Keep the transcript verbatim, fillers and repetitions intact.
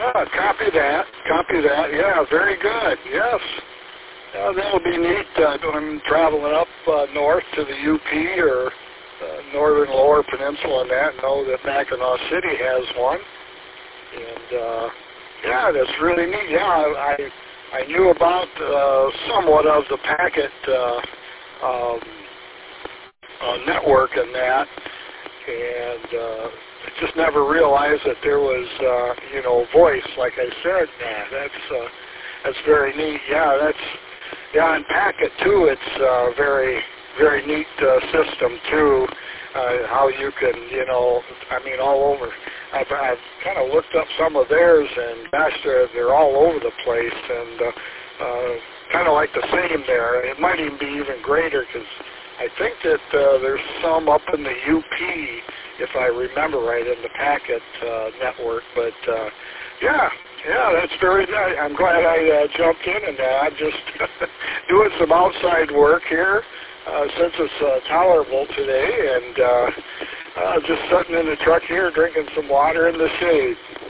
Ah, copy that. Copy that. Yeah, very good. Yes. Uh, that'll be neat. Uh, I'm traveling up uh, north to the U P or uh, northern lower peninsula and that. Know that Mackinac City has one. And, uh, yeah, that's really neat. Yeah, I, I, I knew about uh, somewhat of the packet uh, um, uh, network and that. And uh, I just never realized that there was, uh, you know, voice, like I said. Yeah, that's uh, that's very neat. Yeah, that's yeah, and Packet too. It's uh, very very neat uh, system too. Uh, how you can, you know, I mean, all over. I've, I've kind of looked up some of theirs, and gosh, they're they're all over the place, and uh, uh, kind of like the same there. It might even be even greater because I think that uh, there's some up in the U P, if I remember right, in the Packet uh, network. But uh, yeah, yeah, that's very. I, I'm glad I uh, jumped in, and uh, I'm just doing some outside work here uh, since it's uh, tolerable today, and uh, uh, just sitting in the truck here, drinking some water in the shade.